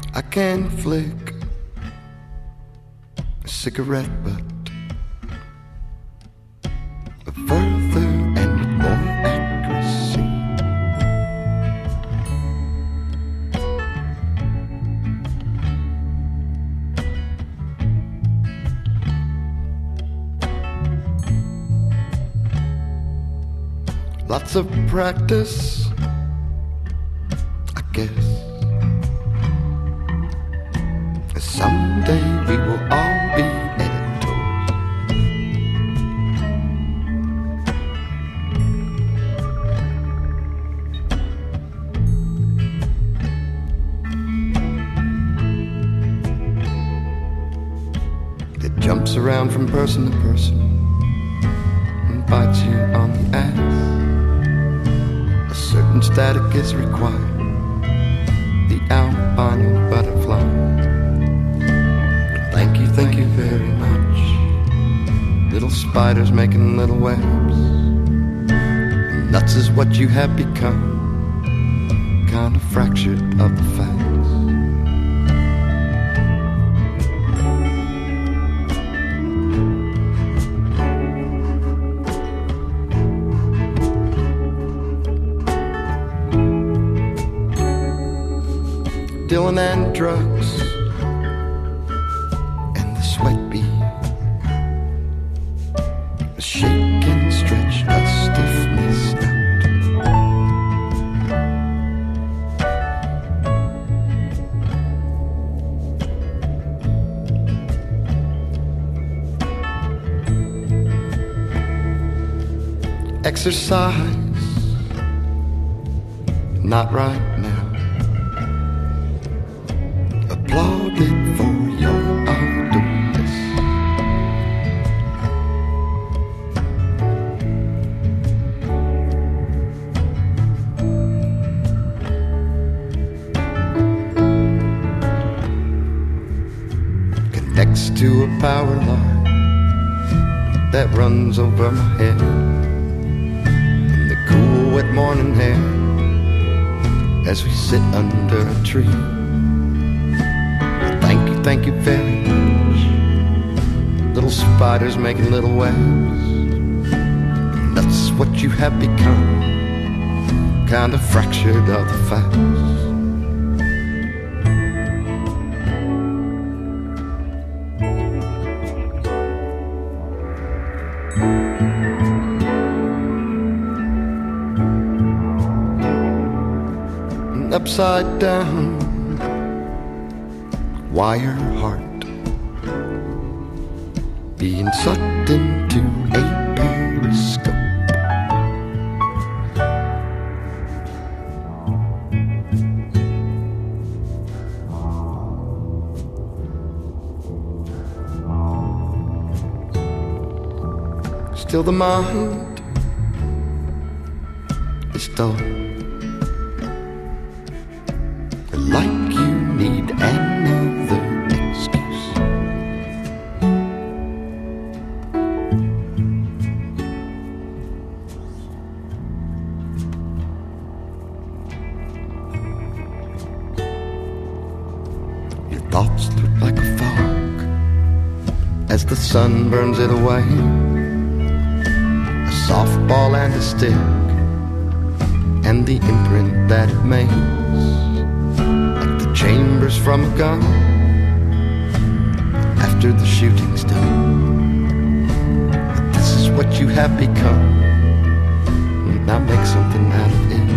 I can flick a cigarette butt further and with more accuracy. Lots of practice, I guess. Someday we will all be editors. It jumps around from person to person and bites you on the ass. A certain static is required, the albino butterfly. Thank you very much. Little spiders making little webs. Nuts is what you have become, kind of fractured of the facts. Dylan and drugs, sweat bee, a shake and stretch, a stiffness out. Exercise, not right now. Applauded for your idleness. Connects to a power line that runs over my head in the cool wet morning air as we sit under a tree. Thank you very much. Little spiders making little webs. That's what you have become, kind of fractured of the facts. Upside down wire heart being sucked into a periscope. Still the mind is dull, like you need another excuse. Your thoughts look like a fog as the sun burns it away. A softball and a stick and the imprint that it makes, chambers from a gun after the shooting's done. But this is what you have become. Now make something out of it.